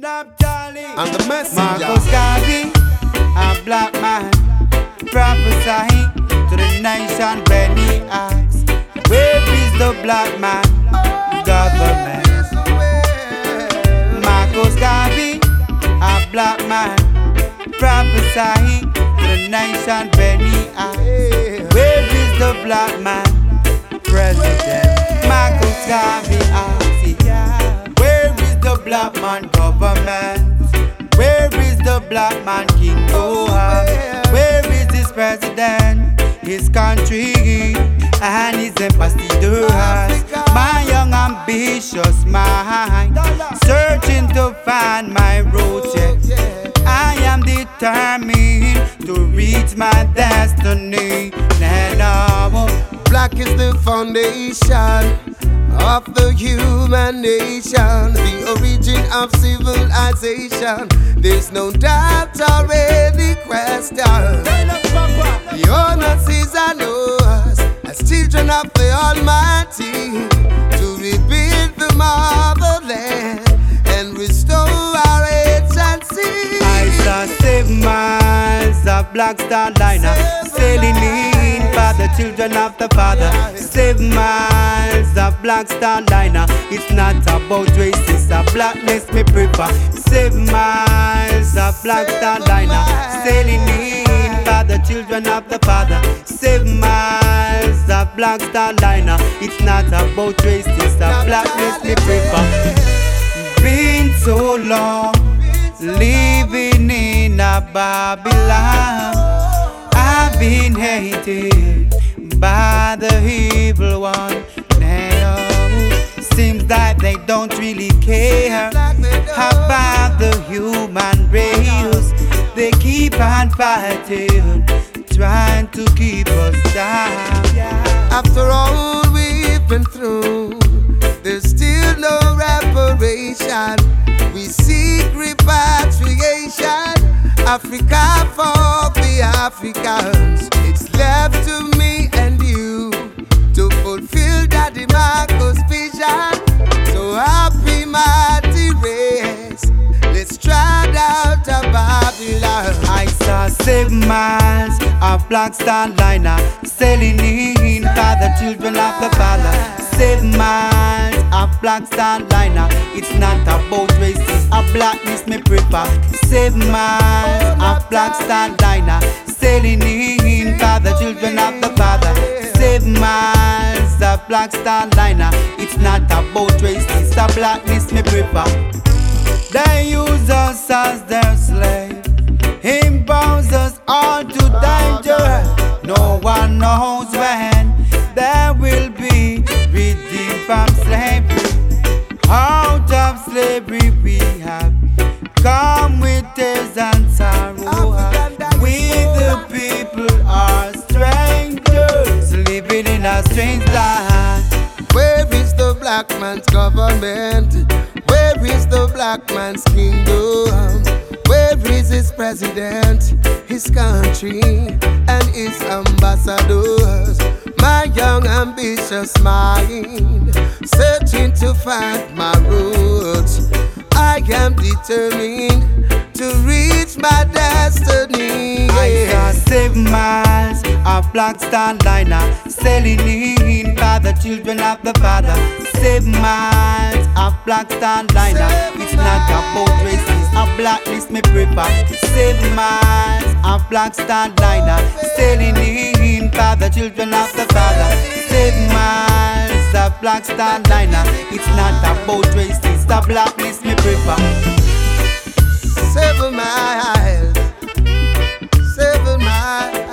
And the messenger, Marcus Garvey, a black man, prophesying to the nation when he asks, where is the black man government? Marcus Garvey, a black man, prophesying to the nation when he asks, where is the black man president? Marcus Garvey asks, where is the black man government? Where is the black man king? Where is his president, his country, and his ambassadors? My young ambitious mind, searching to find my road, yeah. I am determined to reach my destiny. Now, black is the foundation of the human nation, the origin of civilization. There's no doubt or any question. The onus is on us as children of the Almighty to rebuild the motherland and restore our agency. I saw 7 miles of Black Star Liner sailing in for the children of the Father. 7 miles of Black Star Liner. It's not about race, it's a blackness me prefer. 7 miles of Black Star Liner sailing in for the children of the Father. 7 miles of Black Star Liner. It's not about race, it's a blackness me prefer. Been so long living in a Babylon, I've been hated by the evil one. Now seems like they don't really care about the human race. They keep on fighting, trying to keep us down. After all we've been through, there's still no reparation. We seek repatriation, Africa for the Africans. It's left to me and you to fulfill Daddy Marcus' vision. So happy mighty race, let's stride out of Babylon. I saw 7 miles of Black Star Liner sailing in for the children of the Father. 7 miles of Black Star Liner. It's not about race, it's a blackness me prefer. 7 miles of Black Star Liner sailing in for the children of the Father. 7 miles of Black Star Liner. It's not about race, it's a blackness me prefer. They use us as their slave, impose us all to danger. No one knows when there will be redeemed from slavery. Out of slavery we have come with tears and sorrow. We the people are strangers living in a strange land. Where is the black man's government? Where is the black man's kingdom? Where is his president, his country, and his ambassadors? My young ambitious mind, searching to find my roots. I am determined to reach my destiny. I saw 7 miles of Black Star Liner sailing in for the children of the Father. 7 miles of Black Star Liner. It's not about race, it's a blackness me prefer. 7 miles of Black Star Liner sailing in for the children of the Father. 7 miles of Black Star Liner. It's not about race, it's a blackness me prefer. 7 miles, 7 miles.